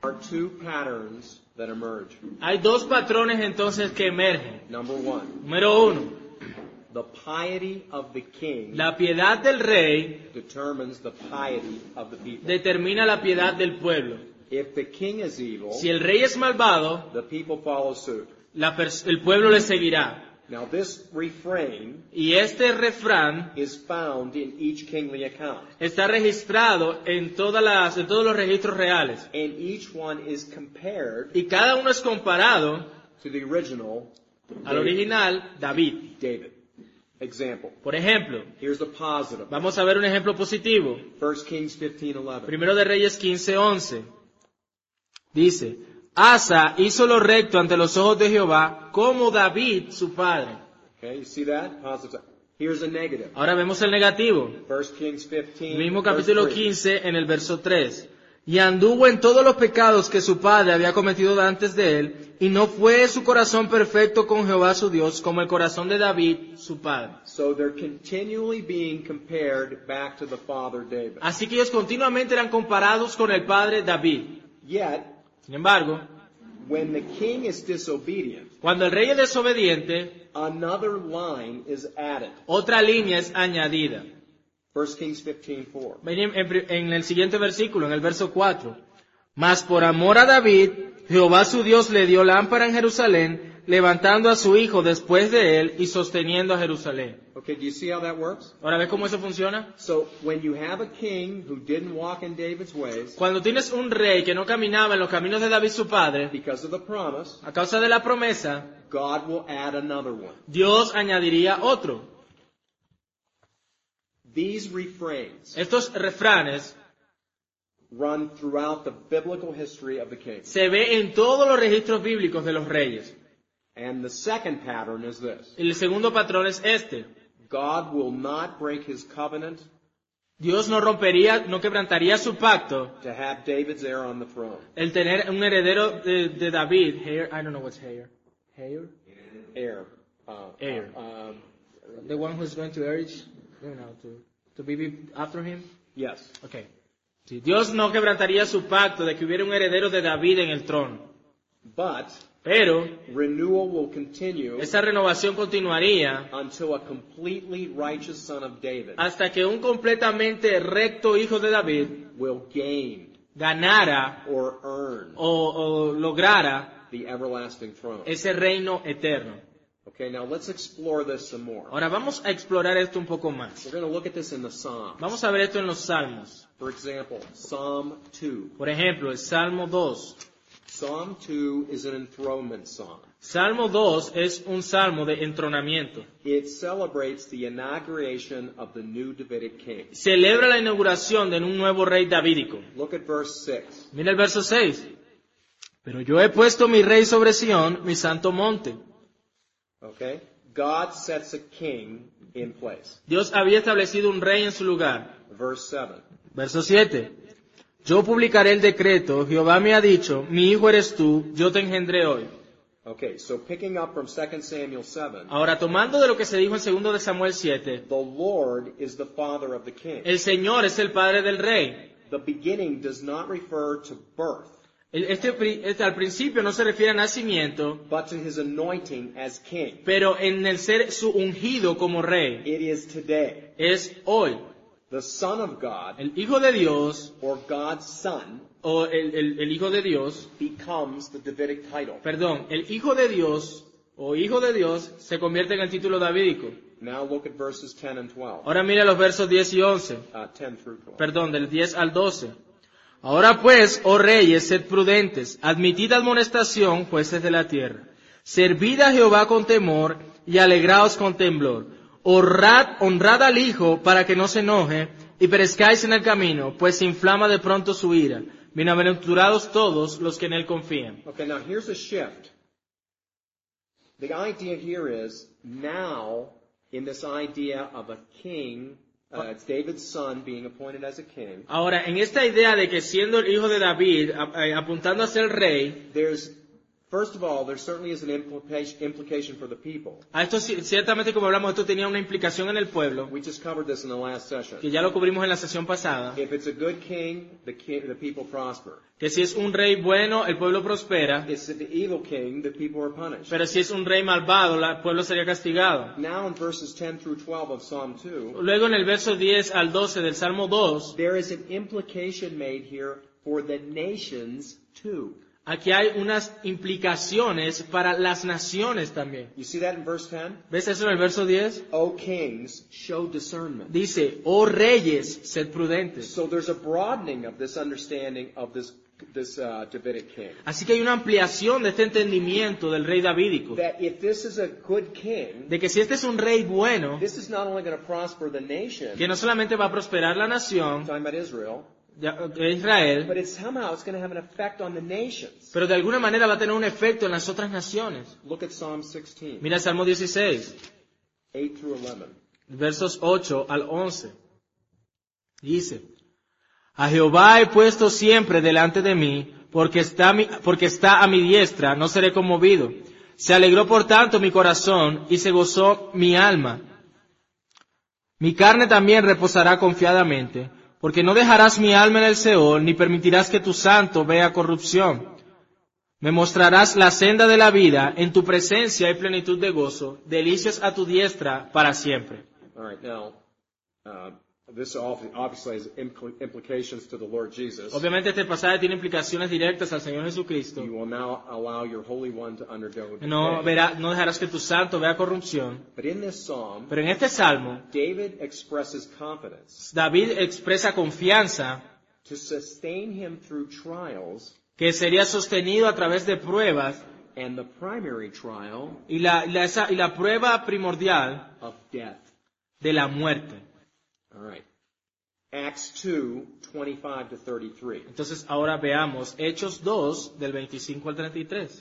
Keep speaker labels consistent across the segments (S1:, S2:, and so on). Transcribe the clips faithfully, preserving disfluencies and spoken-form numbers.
S1: are two patterns that emerge.
S2: Hay dos patrones entonces que emergen.
S1: Number one,
S2: Número uno,
S1: the piety of the king
S2: la piedad del rey
S1: determines the piety of the people.
S2: determina la piedad del pueblo.
S1: If the king is evil,
S2: Si el rey es malvado,
S1: the people follow suit.
S2: la pers- el pueblo le seguirá.
S1: Now this refrain
S2: Y este refrán
S1: is found in each kingly account,
S2: está registrado en, todas las, en todos los registros reales.
S1: and each one is compared
S2: Y cada uno es comparado
S1: to the original
S2: al original David.
S1: David. Example.
S2: Por ejemplo,
S1: Here's the positive.
S2: vamos a ver un ejemplo positivo.
S1: First Kings fifteen eleven.
S2: Primero de Reyes quince once. Dice, Asa hizo lo recto ante los ojos de Jehová, como David su padre.
S1: Okay, you see that? Positive. Here's a negative.
S2: Ahora vemos el negativo.
S1: First Kings fifteen.
S2: Mismo
S1: verse
S2: capítulo
S1: three.
S2: quince en el verso tres. Y anduvo en todos los pecados que su padre había cometido antes de él, y no fue su corazón perfecto con Jehová su Dios, como el corazón de David su padre.
S1: So they're continually being compared back to the father David.
S2: Así que ellos continuamente eran comparados con el padre David.
S1: Yet,
S2: Sin embargo,
S1: when the king is disobedient,
S2: cuando el rey es desobediente,
S1: another line is added.
S2: otra línea es añadida.
S1: First Kings fifteen four.
S2: En, en- en el siguiente versículo, en el verso cuatro. Mas por amor a David, Jehová su Dios le dio lámpara en Jerusalén, levantando a su hijo después de él y sosteniendo a Jerusalén.
S1: Okay, do you see how that works?
S2: Ahora, ¿ves cómo eso funciona?
S1: So when you have a king who didn't walk in David's ways
S2: Cuando tienes un rey que no caminaba en los caminos de David su padre,
S1: because of the promise,
S2: a causa de la promesa,
S1: God will add another one.
S2: Dios añadiría otro.
S1: These refrains
S2: Estos refranes
S1: run throughout the biblical history of the king.
S2: se ve en todos los registros bíblicos de los reyes.
S1: And the second pattern is this.
S2: El segundo patrón es este.
S1: God will not break his covenant
S2: Dios no rompería, no quebrantaría su pacto,
S1: to have David's heir on the throne.
S2: el tener un heredero de, de David. Heir, I don't know what's heir. Heir?
S1: Heir. Uh,
S2: Heir.
S1: uh, um,
S2: The one who's going to heir, you know, to, to be after him.
S1: yes.
S2: Okay. Sí, Dios no quebrantaría su pacto de que hubiera un heredero de David en el trono.
S1: But
S2: Pero
S1: renewal will continue
S2: esa renovación continuaría
S1: until a completely righteous son of David
S2: hasta que un completamente recto hijo de David
S1: will gain
S2: ganara
S1: or earn
S2: o, o lograra
S1: the everlasting throne.
S2: ese reino eterno.
S1: Okay, now let's explore this some more.
S2: Ahora vamos a explorar esto un poco más.
S1: We're going to look at this in the Psalms.
S2: Vamos a ver esto en los Salmos.
S1: For example, Psalm two.
S2: Por ejemplo, el Salmo dos.
S1: Psalm two is an enthronement psalm.
S2: Salmo dos es un salmo de entronamiento.
S1: It celebrates the inauguration of the new Davidic king.
S2: Celebra la inauguración de un nuevo rey davídico.
S1: Look at verse six.
S2: Mira el verso seis. Pero yo he puesto mi rey sobre Sión, mi santo monte.
S1: Okay? God sets a king in place.
S2: Dios había establecido un rey en su lugar.
S1: Verse seven.
S2: Verso siete. Yo publicaré el decreto, Jehová me ha dicho, mi hijo eres tú, yo te engendré hoy.
S1: Okay, so picking up from Second Samuel seven,
S2: Ahora, tomando de lo que se dijo en segundo de Samuel siete,
S1: the Lord is the father of the king.
S2: el Señor es el padre del rey.
S1: The beginning does not refer to birth,
S2: El- Este, pri- este al principio no se refiere a nacimiento,
S1: but to his anointing as king.
S2: pero en el ser su ungido como rey.
S1: It is today.
S2: Es hoy.
S1: The Son of God,
S2: El Hijo de Dios,
S1: or God's Son,
S2: o el, el- el Hijo de Dios,
S1: becomes the Davidic title.
S2: perdón, el Hijo de Dios, o Hijo de Dios, se convierte en el título davídico.
S1: Now look at verses ten and twelve.
S2: Ahora mira los versos diez y once.
S1: Uh, ten through twelve.
S2: Perdón, del diez al doce. Ahora pues, oh reyes, sed prudentes, admitid amonestación, jueces de la tierra. Servid a Jehová con temor y alegraos con temblor. Honrad, honrad al Hijo para que no se enoje y perezcáis en el camino, pues se inflama de pronto su ira. Bienaventurados todos los que en él confían.
S1: Okay, now here's a shift. The idea here is now, in this idea of a king, uh, it's David's son being appointed as a king,
S2: Ahora, en esta idea de que siendo el hijo de David, a- a- apuntando a ser rey,
S1: there's first of all, there certainly is an implication, implication for the people.
S2: A esto ci- ciertamente, como hablamos, esto tenía una implicación en el pueblo,
S1: We just covered this in the last session.
S2: que ya lo cubrimos en la sesión pasada,
S1: If it's a good king, the, king, the people prosper.
S2: que si es un rey bueno, el pueblo prospera,
S1: It's the evil king, the people are punished.
S2: pero si es un rey malvado, la- el pueblo sería castigado.
S1: Now in verses ten through twelve of Psalm two,
S2: Luego en el verso diez al doce del Salmo dos,
S1: there is an implication made here for the nations too.
S2: aquí hay unas implicaciones para las naciones también.
S1: You see that in verse ten?
S2: ¿Ves eso en el verso diez?
S1: O kings, show discernment.
S2: Dice, oh reyes, sed prudentes.
S1: So there's a broadening of this understanding of this this uh, Davidic king.
S2: Así que hay una ampliación de este entendimiento del rey davídico,
S1: That if this is a good king,
S2: de que si este es un rey bueno,
S1: this is not only going to prosper the nation,
S2: que no solamente va a prosperar la nación,
S1: talking about Israel,
S2: ya- de Israel,
S1: but it's somehow it's going to have an effect on the nations.
S2: pero de alguna manera va a tener un efecto en las otras naciones.
S1: Look at Psalm sixteen,
S2: Mira el Salmo dieciséis,
S1: eight through eleven.
S2: versos ocho al once. Dice, a Jehová he puesto siempre delante de mí, porque está, mi- porque está a mi diestra, no seré conmovido. Se alegró por tanto mi corazón y se gozó mi alma. Mi carne también reposará confiadamente, porque no dejarás mi alma en el Seol, ni permitirás que tu santo vea corrupción. Me mostrarás la senda de la vida, en tu presencia hay plenitud de gozo, delicias a tu diestra para siempre.
S1: All right, now uh, this obvi- obviously has impl- implications to the Lord Jesus.
S2: Obviamente este pasaje tiene implicaciones directas al Señor Jesucristo.
S1: You will now allow your Holy One to undergo
S2: No,
S1: decay.
S2: verá, no dejarás que tu santo vea corrupción.
S1: But in this psalm,
S2: Pero en este salmo,
S1: David expresses confidence
S2: David expresa confianza
S1: to sustain him through trials,
S2: que sería sostenido a través de pruebas
S1: and the primary trial
S2: y la, y la, esa- y la prueba primordial
S1: of death.
S2: de la muerte.
S1: All right. Acts two, twenty-five to thirty-three.
S2: Entonces ahora veamos Hechos dos del veinticinco al treinta y tres.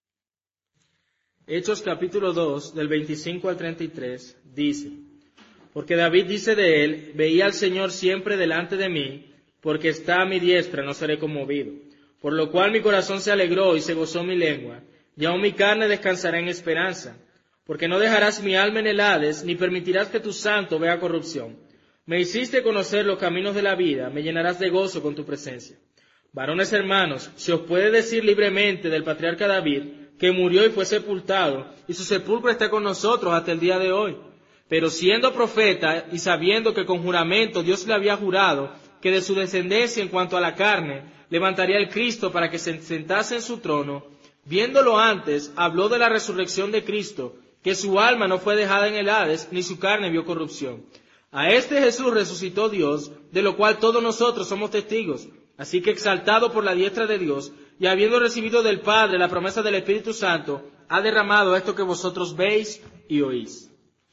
S2: Hechos capítulo dos del veinticinco al treinta y tres dice, porque David dice de él, veía al Señor siempre delante de mí, porque está a mi diestra, no seré conmovido. Por lo cual mi corazón se alegró y se gozó mi lengua, y aun mi carne descansará en esperanza, porque no dejarás mi alma en el Hades, ni permitirás que tu santo vea corrupción. Me hiciste conocer los caminos de la vida, me llenarás de gozo con tu presencia. Varones hermanos, se os puede decir libremente del patriarca David, que murió y fue sepultado, y su sepulcro está con nosotros hasta el día de hoy. Pero siendo profeta y sabiendo que con juramento Dios le había jurado que de su descendencia en cuanto a la carne levantaría el Cristo para que se sentase en su trono, viéndolo antes, habló de la resurrección de Cristo, que su alma no fue dejada en el Hades, ni su carne vio corrupción. A este Jesús resucitó Dios, de lo cual todos nosotros somos testigos. Así que exaltado por la diestra de Dios, y habiendo recibido del Padre la promesa del Espíritu Santo, ha derramado esto que vosotros veis y oís.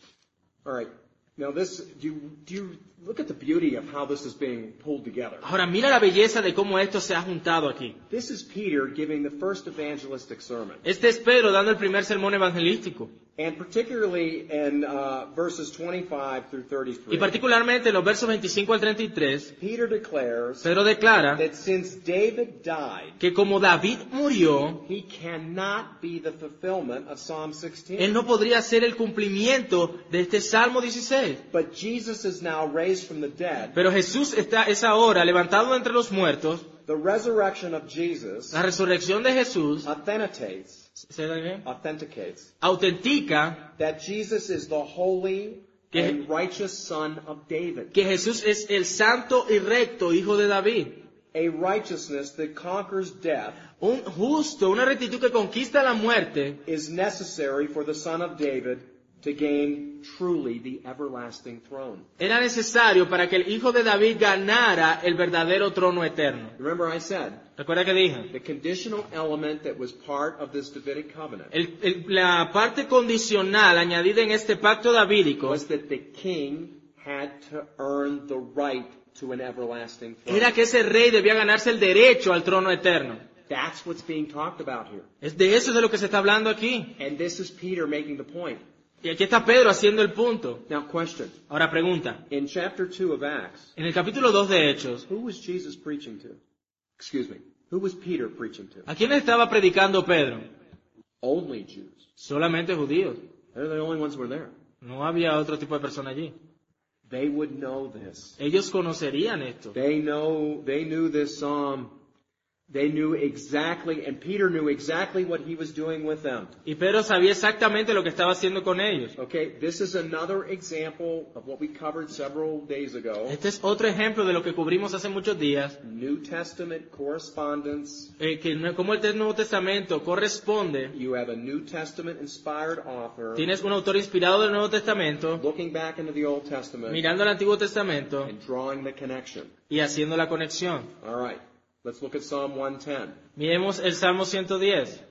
S1: All right. Now this, do you, do you look at the beauty of how this is being pulled together?
S2: Ahora mira la belleza de cómo esto se ha juntado aquí.
S1: This is Peter giving the first evangelistic sermon.
S2: Este es Pedro dando el primer sermón evangelístico.
S1: And particularly in uh, verses twenty-five through
S2: Y
S1: thirty-three,
S2: particularmente en los versos veinticinco al treinta y tres,
S1: Peter declares
S2: Pedro declara
S1: that since David died,
S2: que como David murió,
S1: he cannot be the fulfillment of Psalm
S2: él
S1: sixteen.
S2: no podría ser el cumplimiento de este Salmo dieciséis.
S1: But Jesus is now raised from the dead.
S2: Pero Jesús está es ahora levantado entre los muertos.
S1: The resurrection of Jesus
S2: La resurrección de Jesús
S1: authenticates,
S2: ¿se da bien?
S1: authenticates
S2: autentica
S1: that Jesus is the holy
S2: Que-
S1: and righteous son of David.
S2: que Jesús es el santo y recto hijo de David.
S1: A righteousness that conquers death
S2: Un justo, una rectitud que conquista la muerte
S1: is necessary for the son of David to gain truly the everlasting throne.
S2: era necesario para que el hijo de David ganara el verdadero trono eterno.
S1: Remember I said,
S2: ¿Recuerda que dije?
S1: the conditional element that was part of this Davidic covenant
S2: El- el- la parte condicional añadida en este pacto davídico
S1: was that the king had to earn the right to an everlasting throne.
S2: era que ese rey debía ganarse el derecho al trono eterno.
S1: That's what's being talked about here.
S2: Es de eso de lo que se está hablando aquí.
S1: And this is Peter making the point.
S2: Y aquí está Pedro haciendo el punto.
S1: Now question.
S2: Ahora pregunta,
S1: In chapter two of Acts,
S2: en el capítulo dos de Hechos,
S1: who was Jesus preaching to? Excuse me. Who was Peter preaching to?
S2: ¿a quién estaba predicando Pedro?
S1: Only Jews.
S2: Solamente judíos.
S1: They're the only ones who were there.
S2: No había otro tipo de persona allí.
S1: They would know this.
S2: Ellos conocerían esto.
S1: They know, they knew this psalm. They knew exactly, and Peter knew exactly what he was doing with them.
S2: Y Pedro sabía exactamente lo que estaba haciendo con ellos.
S1: Okay, this is another example of what we covered several days ago.
S2: Este es otro ejemplo de lo que cubrimos hace muchos días,
S1: New Testament correspondence.
S2: eh, que no- como el Nuevo Testamento corresponde.
S1: You have a New Testament inspired author
S2: Tienes un autor inspirado del Nuevo Testamento,
S1: looking back into the Old Testament
S2: mirando el Antiguo Testamento
S1: and drawing the connection.
S2: y haciendo la conexión.
S1: All right, let's look at Psalm one ten.
S2: Miremos el Salmo ciento diez.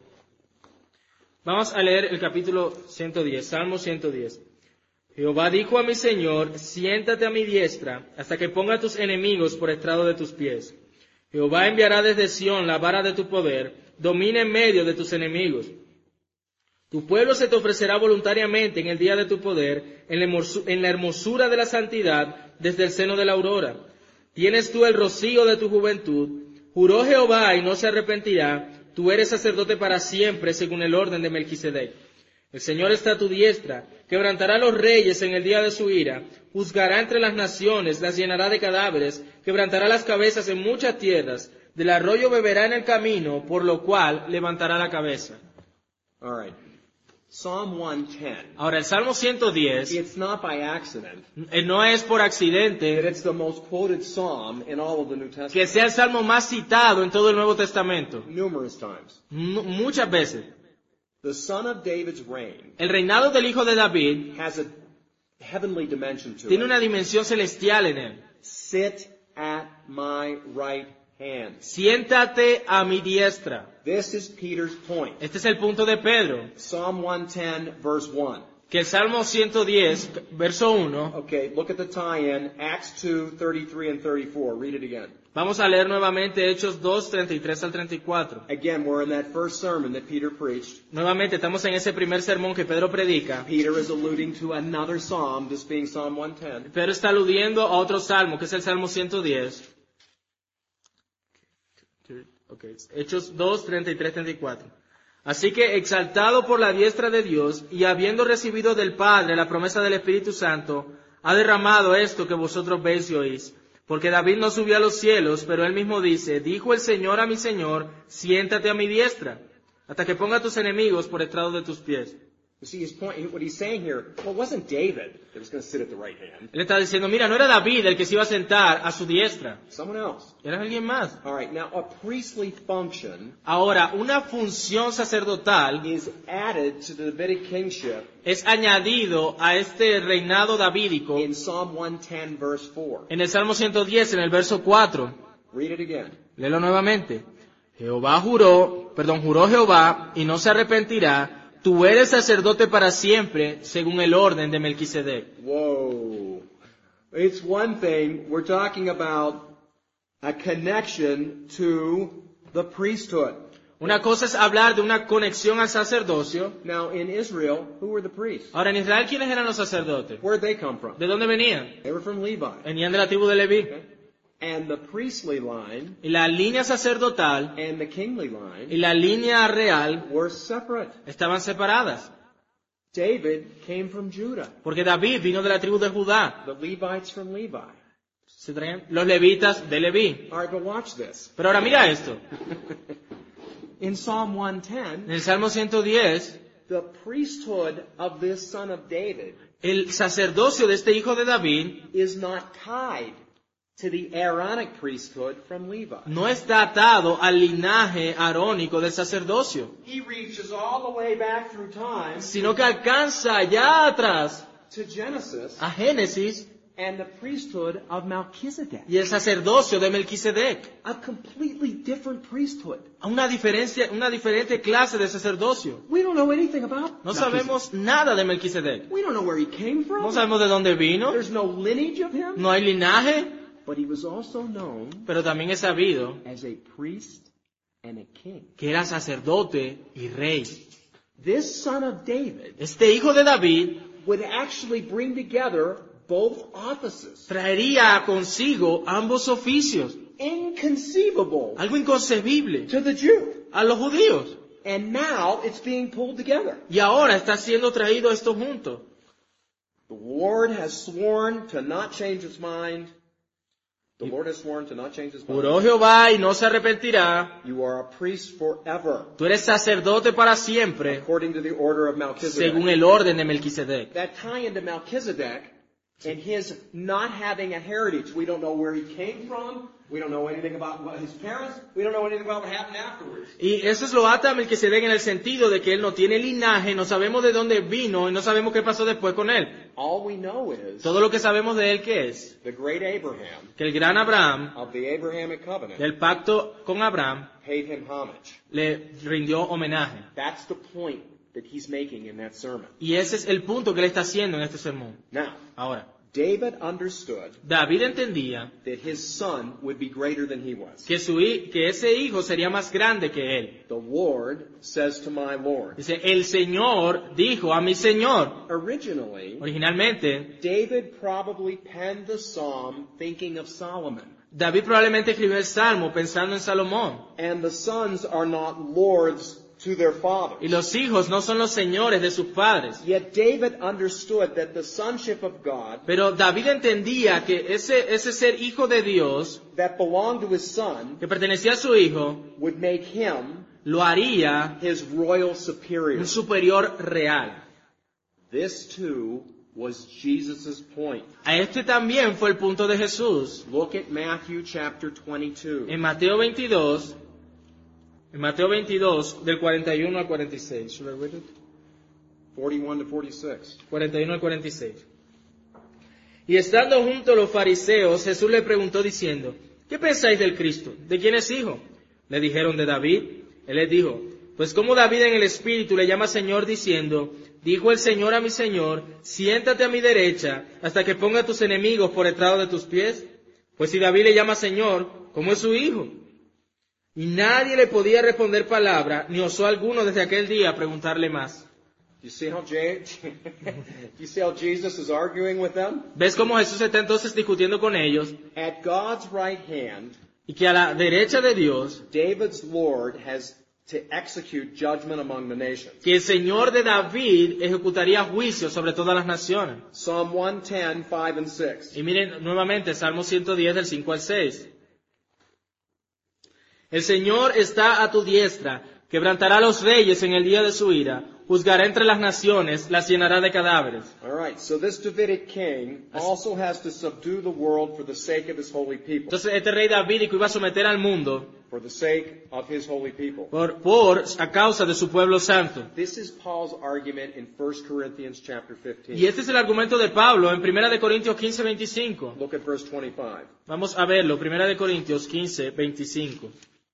S2: Vamos a leer el capítulo ciento diez, Salmo ciento diez. Jehová dijo a mi Señor, siéntate a mi diestra, hasta que ponga a tus enemigos por estrado de tus pies. Jehová enviará desde Sión la vara de tu poder, domina en medio de tus enemigos. Tu pueblo se te ofrecerá voluntariamente en el día de tu poder, en la hermosu- en la hermosura de la santidad, desde el seno de la aurora. Tienes tú el rocío de tu juventud. Juró Jehová y no se arrepentirá. Tú eres sacerdote para siempre, según el orden de Melquisedec. El Señor está a tu diestra, quebrantará a los reyes en el día de su ira, juzgará entre las naciones, las llenará de cadáveres, quebrantará las cabezas en muchas tierras, del arroyo beberá en el camino, por lo cual levantará la cabeza.
S1: All right, Psalm one ten.
S2: Ahora, el Salmo ciento diez
S1: It's not by accident
S2: eh, no es por
S1: that
S2: accidente
S1: it's the most quoted psalm in all of the New
S2: que
S1: Testament.
S2: sea el Salmo más citado en todo el Nuevo Testamento.
S1: Numerous times.
S2: M- muchas veces.
S1: The son of David's reign
S2: El reinado del hijo de David
S1: has a heavenly dimension to
S2: tiene
S1: it.
S2: una dimensión celestial en él.
S1: Sit at my right hand.
S2: Siéntate a mi diestra.
S1: This is Peter's point.
S2: Este es el punto de Pedro.
S1: Psalm one ten, verse one.
S2: Que el Salmo ciento diez, verso uno,
S1: Okay, look at the tie-in, Acts two, thirty-three and thirty-four. Read it again.
S2: vamos a leer nuevamente Hechos dos, treinta y tres al treinta y cuatro.
S1: Again, we're in that first sermon that Peter preached.
S2: Nuevamente estamos en ese primer sermón que Pedro predica.
S1: Peter is alluding to another psalm, this being Psalm one ten.
S2: Pedro está aludiendo a otro salmo, que es el Salmo ciento diez. Okay. Hechos dos, treinta y tres, treinta y cuatro. Así que, exaltado por la diestra de Dios, y habiendo recibido del Padre la promesa del Espíritu Santo, ha derramado esto que vosotros veis y oís. Porque David no subió a los cielos, pero él mismo dice, dijo el Señor a mi Señor, siéntate a mi diestra, hasta que ponga a tus enemigos por estrado de tus pies.
S1: You see his point, what he's saying here, well, it wasn't David that was going to sit at the right hand.
S2: Él está diciendo, mira, no era David el que se iba a sentar a su diestra,
S1: Someone else.
S2: era alguien más.
S1: All right, now a priestly function
S2: Ahora, una función sacerdotal
S1: is added to the Davidic kingship
S2: es añadido a este reinado davídico
S1: in Psalm one ten, verse four.
S2: en el Salmo ciento diez, en el verso cuatro.
S1: Read it again.
S2: Léelo nuevamente. Jehová juró, perdón, juró Jehová y no se arrepentirá. Tú eres sacerdote para siempre, según el orden de Melquisedec.
S1: Whoa. It's one thing, we're talking about a connection to the priesthood.
S2: Una cosa es hablar de una conexión al sacerdocio.
S1: Now, in Israel, who were the priests?
S2: Ahora, en Israel, ¿quiénes eran los sacerdotes?
S1: Where'd they come from?
S2: ¿De dónde venían?
S1: They were from Levi.
S2: Venían de la tribu de Leví.
S1: Okay? And the priestly line
S2: Y la línea sacerdotal
S1: and the kingly
S2: y
S1: line
S2: la línea real
S1: were separate.
S2: estaban separadas.
S1: David came from Judah.
S2: Porque David vino de la tribu de Judá.
S1: The Levites from Levi.
S2: Se traían los levitas de Leví.
S1: All right, but watch this.
S2: Pero ahora mira esto.
S1: In Psalm one ten,
S2: En el Salmo ciento diez,
S1: the priesthood of this son of David
S2: el sacerdocio de este hijo de David
S1: is not tied to the Aaronic priesthood from Levi.
S2: no está atado al linaje arónico del sacerdocio,
S1: He reaches all the way back through time
S2: sino que alcanza allá atrás
S1: to Genesis
S2: a Génesis
S1: and the priesthood of Melchizedek.
S2: y el sacerdocio de Melquisedec,
S1: A completely different priesthood.
S2: a una diferencia, una diferente clase de sacerdocio.
S1: We don't know anything about
S2: No
S1: Melchizedek.
S2: sabemos nada de Melquisedec.
S1: We don't know where he came from.
S2: No sabemos de dónde vino,
S1: There's no lineage of him.
S2: no hay linaje,
S1: But he was also known
S2: pero también es sabido
S1: as a priest and a king.
S2: que era sacerdote y rey.
S1: This son of David
S2: Este hijo de David
S1: would actually bring together both offices.
S2: traería consigo ambos oficios,
S1: Inconceivable
S2: algo inconcebible
S1: to the Jew.
S2: a los judíos.
S1: And now it's being pulled together.
S2: Y ahora está siendo traído esto junto.
S1: The Lord has sworn to not change his mind. The Lord has sworn to not change his mind.
S2: Juró Jehová y no se arrepentirá.
S1: You are a priest forever,
S2: Tú eres sacerdote para siempre,
S1: according to the order of Melchizedek.
S2: según el orden de Melquisedec.
S1: That tie into Melchizedek and his not having a heritage. We don't know where he came from. We don't know anything about what his parents. We don't know anything about what happened afterwards.
S2: Y eso es lo ata a Melquisedec en el sentido de que él no tiene linaje, no sabemos de dónde vino y no sabemos qué pasó después con él.
S1: All we know is
S2: Todo lo que sabemos de él, ¿qué es?
S1: the great Abraham
S2: Que el gran Abraham,
S1: of the Abrahamic covenant
S2: del pacto con Abraham,
S1: paid him homage.
S2: le rindió homenaje.
S1: That's the point that he's making in that sermon.
S2: Y ese es el punto que él está haciendo en este sermón.
S1: Now,
S2: Ahora,
S1: David understood
S2: David entendía
S1: that his son would be greater than he was.
S2: que, su, hi- que ese hijo sería más grande que él.
S1: The Lord says to my Lord.
S2: Dice, el Señor dijo a mi Señor.
S1: Originally,
S2: Originalmente,
S1: David probably penned the psalm thinking of Solomon.
S2: David probablemente escribió el Salmo pensando en Salomón.
S1: And the sons are not lords to their fathers.
S2: Y los hijos no son los señores de sus padres.
S1: Yet David understood that the sonship of God
S2: Pero David entendía que ese, ese ser hijo de Dios,
S1: that belonged to his son
S2: que pertenecía a su hijo,
S1: would make him
S2: lo haría
S1: his royal
S2: un
S1: superior.
S2: superior real.
S1: This too was Jesus' point.
S2: A este también fue el punto de Jesús.
S1: Look at Matthew chapter twenty-two.
S2: En Mateo veintidós, en Mateo veintidós, del cuarenta y uno al cuarenta y seis. Should I read it?
S1: forty-one to forty-six.
S2: cuarenta y uno al cuarenta y seis. Y estando junto a los fariseos, Jesús le preguntó diciendo, ¿qué pensáis del Cristo? ¿De quién es hijo? Le dijeron, de David. Él les dijo, pues como David en el Espíritu le llama Señor diciendo, dijo el Señor a mi Señor, siéntate a mi derecha hasta que ponga a tus enemigos por estrado de tus pies. Pues si David le llama Señor, ¿cómo es su hijo? Y nadie le podía responder palabra, ni osó alguno desde aquel día preguntarle más.
S1: You see how J- you see how Jesus is arguing with them?
S2: ¿Ves cómo Jesús está entonces discutiendo con ellos?
S1: At God's right hand,
S2: Y que a la derecha de Dios,
S1: David's Lord has to execute judgment among the nations.
S2: que el Señor de David ejecutaría juicio sobre todas las naciones.
S1: Psalm one ten, five and six.
S2: Y miren nuevamente Salmo ciento diez del cinco al seis. El Señor está a tu diestra, quebrantará a los reyes en el día de su ira, juzgará entre las naciones, las llenará de cadáveres.
S1: All right, so this Davidic king also has to subdue the world for the sake of his holy people.
S2: Entonces este rey davídico iba a someter al mundo
S1: For the sake of his holy people.
S2: por, por a causa de su pueblo santo.
S1: This is Paul's argument in First Corinthians chapter
S2: Y
S1: fifteen.
S2: este es el argumento de Pablo en Primera de Corintios quince, veinticinco.
S1: Look at verse twenty-five.
S2: Vamos a verlo, Primera de Corintios quince, veinticinco.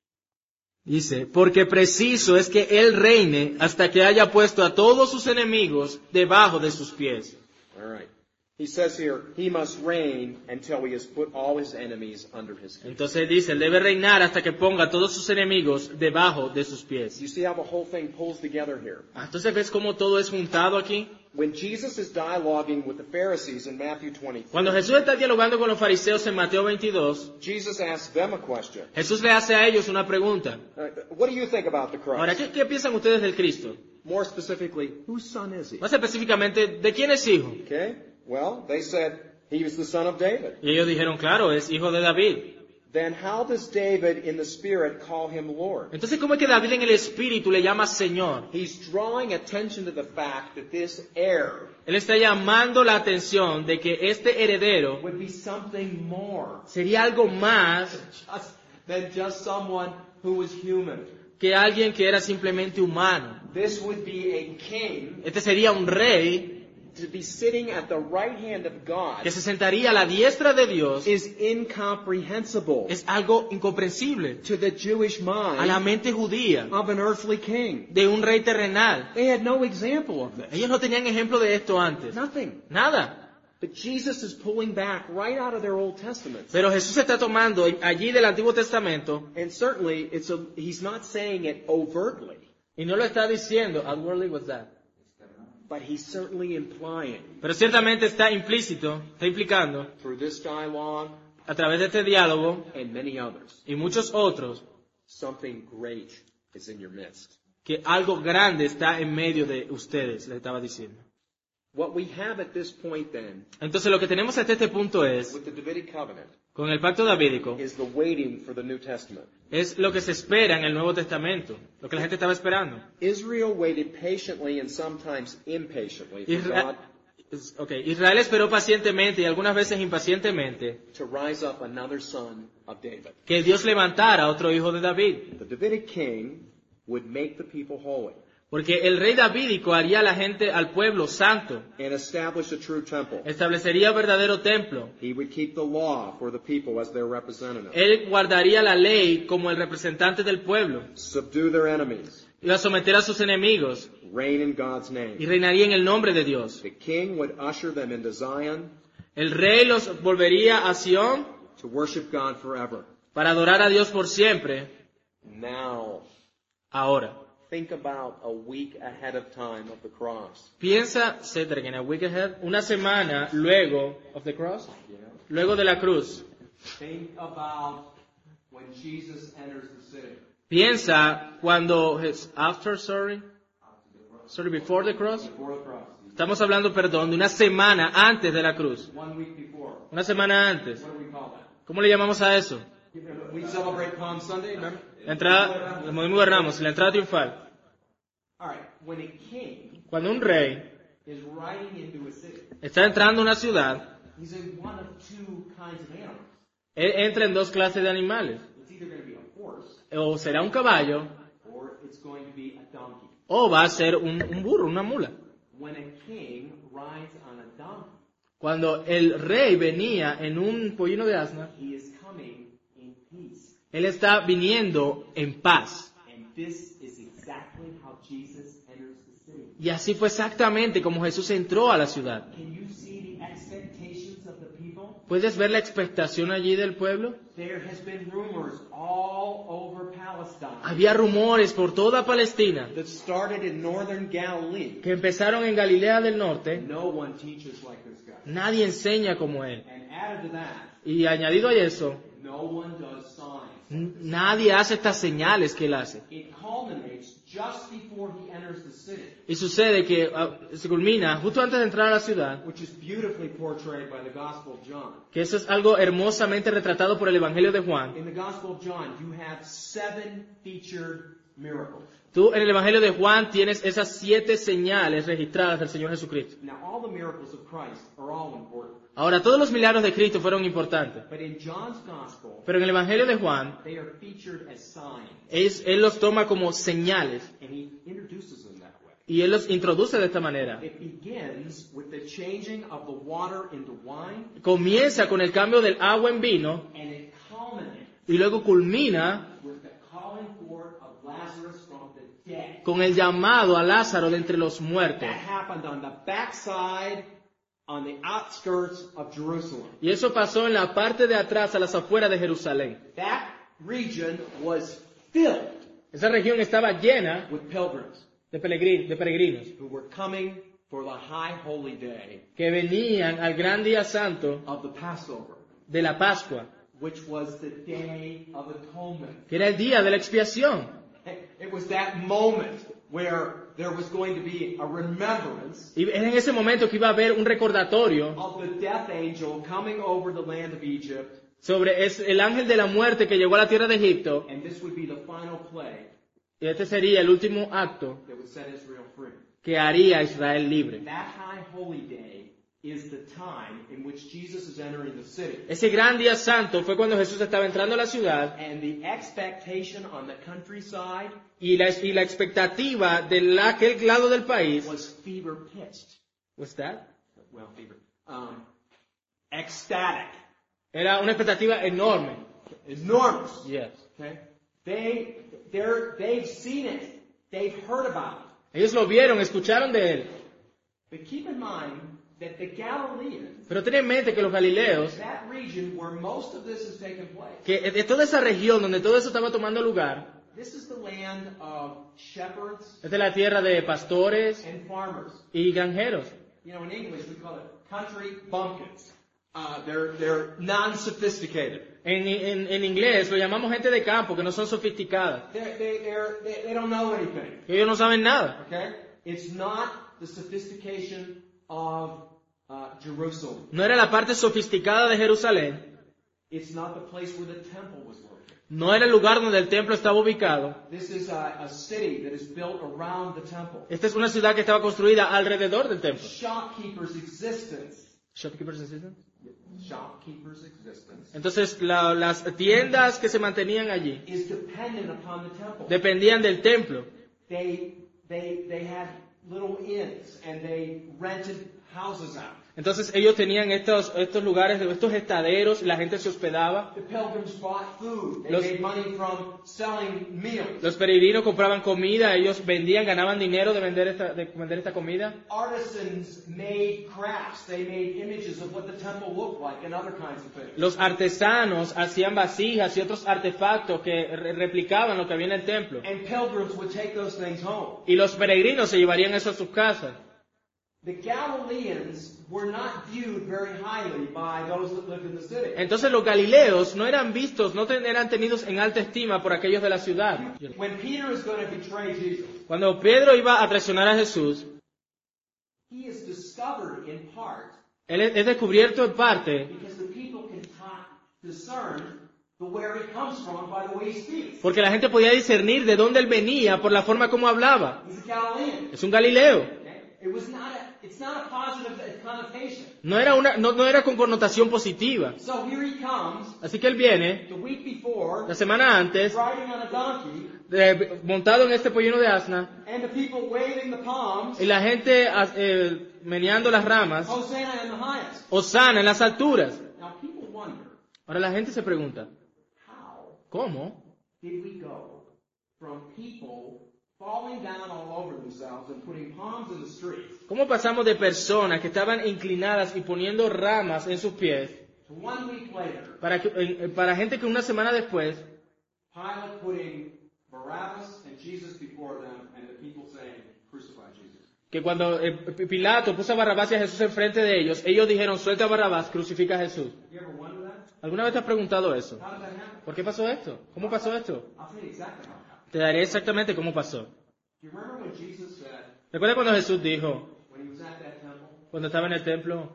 S2: Dice, porque preciso es que Él reine hasta que haya puesto a todos sus enemigos debajo de sus pies.
S1: All right. He says here, he must reign until he has put all his enemies under his feet.
S2: Entonces dice, Él debe reinar hasta que ponga a todos sus enemigos debajo de sus pies.
S1: You see how the whole thing pulls together here?
S2: Ah, entonces ves cómo todo es juntado aquí.
S1: When Jesus is dialoguing with the Pharisees in Matthew twenty-three,
S2: Cuando Jesús está dialogando con los fariseos en Mateo veintidós,
S1: Jesus asks them a question.
S2: Jesús le hace a ellos una pregunta.
S1: Uh, what do you think about the Christ?
S2: Ahora, ¿qué, qué piensan ustedes del Cristo?
S1: More specifically, whose son is he?
S2: Más específicamente, ¿de quién es hijo?
S1: Okay? Well, they said he was the son of David.
S2: Y ellos dijeron, claro, es hijo de David.
S1: Then how does David in the Spirit call him Lord?
S2: Entonces, ¿cómo es que David en el Espíritu le llama Señor?
S1: He's drawing attention to the fact that this heir
S2: Él está llamando la atención de que este heredero
S1: would be something more
S2: sería algo más
S1: just, than just someone who was human.
S2: que alguien que era simplemente humano.
S1: This would be a king
S2: Este sería un rey
S1: to be sitting at the right hand of God
S2: que se sentaría a la diestra de Dios.
S1: is incomprehensible
S2: Es algo incomprensible
S1: to the Jewish
S2: a la
S1: mind
S2: mente judía
S1: of an earthly king.
S2: de un rey terrenal.
S1: They had no example of this.
S2: Ellos no tenían ejemplo de esto antes.
S1: Nothing.
S2: Nada.
S1: But Jesus is pulling back right out of their Old Testament.
S2: Pero Jesús está tomando allí del Antiguo Testamento
S1: And certainly, it's a, he's not saying it overtly,
S2: y no lo está diciendo, outwardly what's that?
S1: but he's certainly implying
S2: Pero ciertamente está implícito, está implicando
S1: through this dialogue
S2: a través de este diálogo
S1: and many others,
S2: y muchos otros,
S1: something great is in your midst.
S2: que algo grande está en medio de ustedes, les estaba diciendo.
S1: What we have at this point then,
S2: Entonces lo que tenemos hasta este punto es,
S1: with the Davidic covenant,
S2: con el pacto davídico,
S1: is the waiting for the New Testament.
S2: es lo que se espera en el Nuevo Testamento, lo que la gente estaba esperando.
S1: Israel waited patiently and sometimes impatiently for
S2: Isra-
S1: God
S2: okay. Israel esperó pacientemente y algunas veces impacientemente
S1: to rise up another son of David.
S2: que Dios levantara otro hijo de David.
S1: The Davidic king would make the people holy
S2: Porque el rey davídico haría a la gente, al pueblo, santo.
S1: and establish a true temple.
S2: Establecería verdadero templo.
S1: He would keep the law for the people as their representative.
S2: Él guardaría la ley como el representante del pueblo.
S1: Subdue their enemies.
S2: Iba a someter a sus enemigos
S1: Reign in God's
S2: y
S1: name.
S2: reinaría en el nombre de Dios.
S1: The king would usher them into Zion
S2: El rey los volvería a Sion
S1: to worship God forever.
S2: para adorar a Dios por siempre.
S1: Now,
S2: Ahora,
S1: think about a week ahead of time of the cross.
S2: piensa, say that again, a week ahead, una semana luego of the cross,
S1: You know?
S2: luego de la cruz.
S1: Think about when Jesus enters the city.
S2: Piensa cuando, his- after, sorry, sorry, before the cross.
S1: Before the cross.
S2: Estamos hablando, perdón, de una semana antes de la cruz.
S1: One week before.
S2: Una semana antes.
S1: What do we call that?
S2: ¿Cómo le llamamos a eso?
S1: We celebrate Palm Sunday, remember?
S2: La entrada, el Domingo de Ramos, la entrada triunfal.
S1: All right. When a king
S2: Cuando un rey
S1: is riding into a city,
S2: está entrando a una ciudad,
S1: he's in one of two kinds of animals.
S2: él entra en dos clases de animales.
S1: It's either going to be a horse
S2: O será un caballo,
S1: or it's going to be a donkey.
S2: o va a ser un, un burro, una mula.
S1: When a king rides on a donkey,
S2: Cuando el rey venía en un pollino de asna,
S1: he is coming in peace.
S2: él está viniendo en paz.
S1: And this is exactly how Jesus enters the city.
S2: Y así fue exactamente como Jesús entró a la ciudad.
S1: Can you see the expectations of the people?
S2: ¿Puedes ver la expectación allí del pueblo?
S1: There has been rumors all over Palestine
S2: Había rumores por toda Palestina
S1: that started in northern Galilee.
S2: que empezaron en Galilea del Norte.
S1: No one teaches like this guy.
S2: Nadie enseña como él.
S1: And added to that,
S2: Y añadido a eso,
S1: no one does signs.
S2: n- nadie hace estas señales que él hace.
S1: It culminates just before he enters the city,
S2: Y sucede que ah, se culmina justo antes de entrar a la ciudad,
S1: which is beautifully portrayed by the Gospel of John.
S2: que eso es algo hermosamente retratado por el Evangelio de Juan.
S1: In the Gospel of John, you have seven featured miracles.
S2: Tú en el Evangelio de Juan tienes esas siete señales registradas del Señor Jesucristo.
S1: Now, all the miracles of Christ are all important.
S2: Ahora, todos los milagros de Cristo fueron importantes,
S1: But in John's Gospel,
S2: pero en el Evangelio de Juan,
S1: they are featured as signs.
S2: él, él los toma como señales
S1: And he introduces them that way.
S2: y él los introduce de esta manera.
S1: It begins with the changing of the water into wine,
S2: Comienza con el cambio del agua en vino
S1: and it culminates
S2: y luego culmina
S1: with the calling forth of Lazarus from the dead.
S2: con el llamado a Lázaro de entre los muertos.
S1: That happened on the backside, on the outskirts of Jerusalem.
S2: Y eso pasó en la parte de atrás, a las afueras de Jerusalén.
S1: That region was filled
S2: Esa región estaba llena
S1: with pilgrims
S2: de, peregrin- de peregrinos
S1: who were coming for the high holy day
S2: que venían al gran día santo
S1: of the Passover,
S2: de la Pascua,
S1: which was the day of atonement.
S2: que era el día de la expiación.
S1: It was that moment where there was going to be a remembrance
S2: Y era en ese momento que iba a haber un recordatorio
S1: of the death angel coming over the land of Egypt,
S2: sobre es- el ángel de la muerte que llegó a la tierra de Egipto.
S1: and this would be the final plague
S2: Y este sería el último acto
S1: that would set Israel free.
S2: que haría a Israel libre.
S1: That high holy day is the time in which Jesus is entering the city.
S2: Ese gran día santo fue cuando Jesús estaba entrando a la ciudad
S1: And the expectation on the countryside
S2: y la, y la expectativa de la- aquel lado del país.
S1: was fever pitched.
S2: What's that?
S1: Well, fever. Um, ecstatic.
S2: Era una expectativa enorme.
S1: Enormous.
S2: Yes.
S1: Okay? They, they're, they've seen it. They've heard about it.
S2: Ellos lo vieron, escucharon de él.
S1: But keep in mind that the Galileans,
S2: Pero ten en mente que los galileos,
S1: that region where most of this has taken place,
S2: que de toda esa región donde todo eso estaba tomando lugar,
S1: this is the land of shepherds
S2: esta es la tierra de pastores
S1: and farmers.
S2: y granjeros.
S1: You know, in English we call it country bumpkins. Uh, they're, they're non-sophisticated.
S2: En, en, en inglés lo llamamos gente de campo, que no son sofisticadas.
S1: They're, they, they're, they, they don't know anything.
S2: Ellos no saben nada.
S1: Okay? It's not the sophistication of uh, Jerusalem.
S2: No era la parte sofisticada de Jerusalén.
S1: It's not the place where the temple was located.
S2: No era el lugar donde el templo estaba ubicado.
S1: This is a, a city that is built around the temple.
S2: Esta es una ciudad que estaba construida alrededor del templo.
S1: Shopkeepers' existence.
S2: Shopkeepers assistant.
S1: Shopkeepers' existence
S2: Entonces la- las tiendas que se mantenían allí
S1: is dependent upon the temple.
S2: dependían del templo.
S1: They they they had little inns and they rented houses out.
S2: Entonces ellos tenían estos, estos lugares, estos estaderos, y la gente se hospedaba.
S1: The pilgrims bought food. They
S2: Los-
S1: made money from selling meals.
S2: Los peregrinos compraban comida, ellos vendían, ganaban dinero de vender esta, de vender esta comida.
S1: Artisans made crafts. They made images of what the temple looked like and other kinds of things.
S2: Los artesanos hacían vasijas y otros artefactos que re- replicaban lo que había en el templo.
S1: And pilgrims would take those things home.
S2: Y los peregrinos se llevarían eso a sus casas.
S1: The Galileans were not viewed very highly by those that lived in the city.
S2: Entonces los galileos no eran vistos, no ten- eran tenidos en alta estima por aquellos de la ciudad.
S1: When Peter is going to betray Jesus,
S2: Cuando Pedro iba a traicionar a Jesús,
S1: he is discovered in part
S2: él es es descubierto en parte
S1: because the people can ta- discern the where he comes from by the way he speaks.
S2: porque la gente podía discernir de dónde él venía por la forma como hablaba.
S1: He's a Galilean.
S2: Es un galileo.
S1: Okay? It was not a, it's not a positive connotation.
S2: No era, una, no, no era con connotación positiva.
S1: So here he comes
S2: Así que él viene,
S1: the week before,
S2: la semana antes,
S1: riding on a donkey,
S2: de- montado en este pollino de asna,
S1: and the people waving the palms,
S2: y la gente ah, eh, meneando las ramas,
S1: Hosanna in the highest.
S2: Osana en las alturas.
S1: Now people wonder,
S2: Ahora la gente se pregunta,
S1: how
S2: ¿cómo?
S1: did we go from people falling down all over themselves and putting palms in the streets
S2: ¿Cómo pasamos de personas que estaban inclinadas y poniendo ramas en sus pies
S1: to one week later,
S2: para, que, eh, para gente que una semana después
S1: Pilate putting Barabbas and Jesus before them and the people saying, crucify Jesus?
S2: que cuando eh, Pilato puso a Barrabás y a Jesús enfrente de ellos, ellos dijeron, suelta a Barrabás, crucifica a Jesús.
S1: You ever wonder that?
S2: ¿Alguna vez te has preguntado eso?
S1: How did that happen?
S2: ¿Por qué pasó esto? ¿Cómo pasó esto?
S1: I'll tell you exactly how it happened.
S2: Te daré exactamente cómo pasó.
S1: Do you remember when Jesus said,
S2: ¿Recuerda cuando Jesús dijo,
S1: when he was at that temple,
S2: cuando estaba en el templo,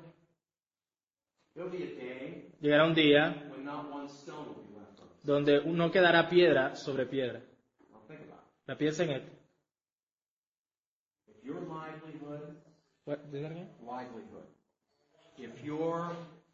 S1: there'll be a day
S2: llegará un día
S1: when not one stone will be left on it.
S2: donde no quedará piedra sobre piedra?
S1: Now think about it.
S2: La piensa en esto.
S1: If your livelihood,
S2: What, say that again?
S1: livelihood, if your,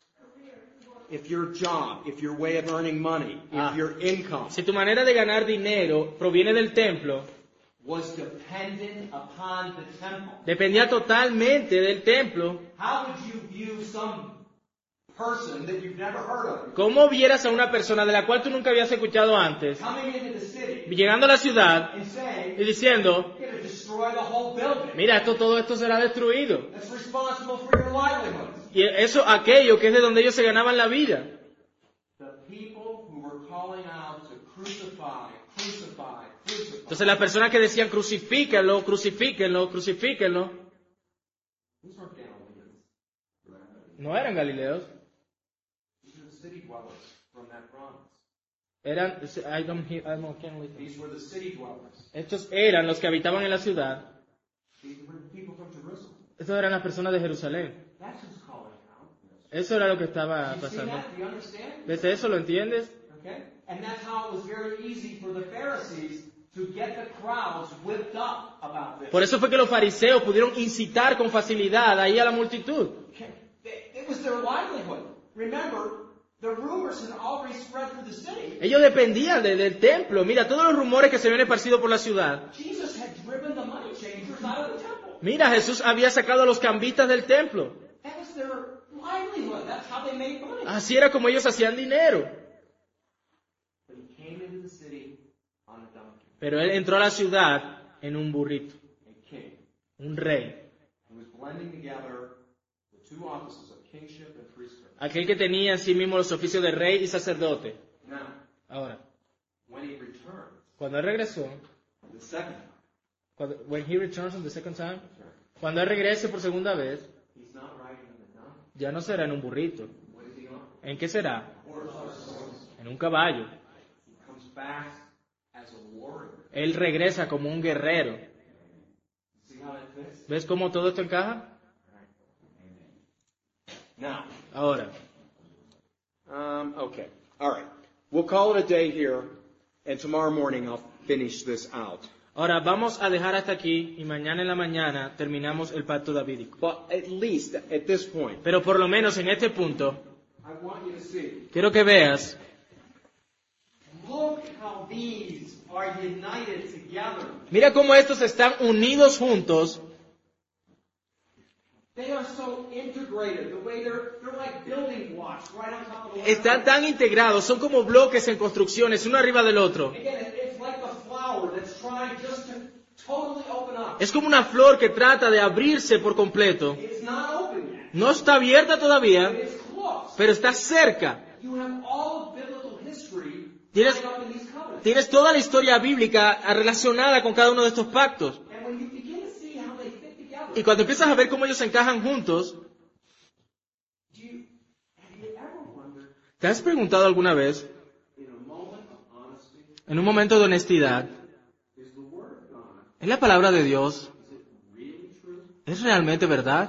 S1: if your job, if your way of earning money, if
S2: Ah.
S1: your income
S2: Si tu manera de ganar dinero proviene del templo,
S1: was dependent upon the temple,
S2: dependía totalmente del templo,
S1: how would you view some person that you've never heard of
S2: ¿cómo vieras a una persona de la cual tú nunca habías escuchado antes,
S1: coming into the city
S2: llegando a la ciudad
S1: and
S2: y
S1: saying,
S2: diciendo,
S1: you're going to destroy the whole building
S2: mira, esto, todo esto será destruido?
S1: that's responsible for your livelihood?
S2: Y eso, aquello que es de donde ellos se ganaban la vida.
S1: The people who were calling out to crucify, crucify, crucify.
S2: Entonces las personas que decían, crucifíquenlo, crucifíquenlo, crucifíquenlo,
S1: These weren't Galileans.
S2: no eran galileos,
S1: These were the city dwellers from that province.
S2: eran, I don't hear, I don't, can't listen.
S1: These were the city dwellers.
S2: Estos eran los que habitaban en la ciudad,
S1: These were the people from Jerusalem.
S2: estos eran las personas de Jerusalén.
S1: That's who's calling out.
S2: Eso era lo que estaba
S1: You see
S2: pasando.
S1: that? Do you understand?
S2: ¿Ves eso? ¿Lo entiendes?
S1: Okay? And that's how it was very easy for the Pharisees to get the crowds whipped up about this.
S2: Por eso fue que los fariseos pudieron incitar con facilidad ahí a la multitud.
S1: Okay? They- It was their livelihood. Remember, the rumors had already spread through the city.
S2: Ellos dependían de- del templo. Mira, todos los rumores que se habían esparcido por la ciudad.
S1: Jesus had driven the money changers out of the temple.
S2: Mira, Jesús había sacado a los cambistas del templo.
S1: That was their livelihood. That's how they made money.
S2: Así era como ellos hacían dinero.
S1: But he came into the city on a donkey,
S2: Pero él entró a la ciudad en un burrito,
S1: a king,
S2: un rey.
S1: who was blending together the two offices of kingship and priesthood.
S2: Aquel que tenía en sí mismo los oficios de rey y sacerdote.
S1: Now,
S2: Ahora,
S1: when he returned
S2: cuando él regresó,
S1: the second time,
S2: cuando, when he returns on the second time,
S1: sorry,
S2: cuando él regrese por segunda vez,
S1: he's not riding on the donkey.
S2: ya no será en un burrito.
S1: What is he on?
S2: ¿En qué será?
S1: Horse.
S2: en un caballo.
S1: He comes back as a warrior.
S2: Él regresa como un guerrero.
S1: See how that fits?
S2: ¿Ves cómo todo esto encaja?
S1: Now,
S2: Ahora,
S1: um, okay. All right. We'll call it a day here, and tomorrow morning I'll finish this out.
S2: ahora vamos a dejar hasta aquí y mañana en la mañana terminamos el pacto davídico.
S1: But at least at this point,
S2: Pero por lo menos en este punto,
S1: I want you to see.
S2: quiero que veas,
S1: Look how these are united together.
S2: mira cómo estos están unidos juntos.
S1: They are so integrated. The way they're they're like building blocks right on top of the other.
S2: Están tan integrados, son como bloques en construcciones, uno arriba del otro.
S1: Again, it- it's like a flower that's trying just to totally open up.
S2: Es como una flor que trata de abrirse por completo.
S1: It's not open yet.
S2: No está abierta todavía,
S1: But it's close.
S2: pero está cerca.
S1: You have all of biblical history
S2: Tienes-
S1: tied up in these covenants.
S2: Tienes toda la historia bíblica relacionada con cada uno de estos pactos.
S1: And when you begin to see how they fit together,
S2: Y cuando empiezas a ver cómo ellos encajan juntos,
S1: do you, have you ever wondered,
S2: ¿te has preguntado alguna vez,
S1: in a moment of honesty,
S2: en un momento de honestidad,
S1: is the Word of God,
S2: ¿es la palabra de Dios?
S1: is it really true?
S2: ¿Es realmente verdad?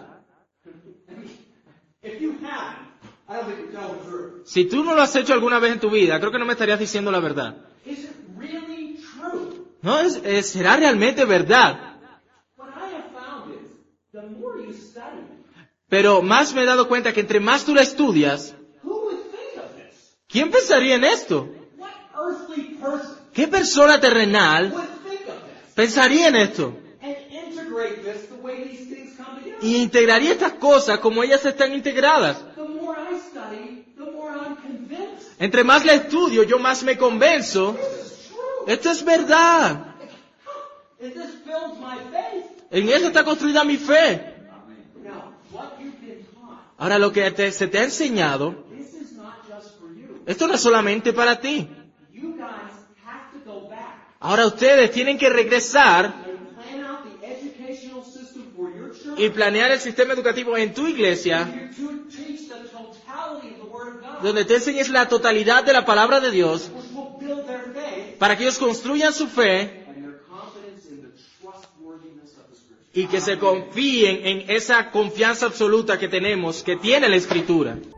S1: If you haven't, I don't think you're telling the truth.
S2: Si tú no lo has hecho alguna vez en tu vida, creo que no me estarías diciendo la verdad.
S1: Is it really true?
S2: ¿No? Es, es- ¿Será realmente verdad?
S1: What I have found is, the more you study,
S2: Pero más me he dado cuenta que entre más tú la estudias,
S1: who would think of this?
S2: ¿quién pensaría en esto?
S1: What earthly person
S2: ¿Qué persona terrenal
S1: would think of this?
S2: pensaría en esto?
S1: And integrate this the way these things come together?
S2: Y integraría estas cosas como ellas están integradas.
S1: The more I study, the more I'm convinced
S2: Entre más la estudio, yo más me convenzo.
S1: this is true.
S2: Esto es verdad.
S1: And this builds my faith.
S2: En eso está construida mi fe.
S1: Now, what you've been taught,
S2: Ahora, lo que te- se te ha enseñado,
S1: this is not just for you.
S2: esto no es solamente para ti.
S1: You guys have to go back
S2: Ahora ustedes tienen que regresar
S1: and plan out the educational system for your church.
S2: y planear el sistema educativo en tu iglesia,
S1: You to teach the totality of the Word of God,
S2: donde te enseñes la totalidad de la palabra de Dios,
S1: which will build their faith
S2: para que ellos construyan su fe
S1: and their confidence in the trustworthiness of the Scripture.
S2: y que se confíen en esa confianza absoluta que tenemos, que tiene la Escritura.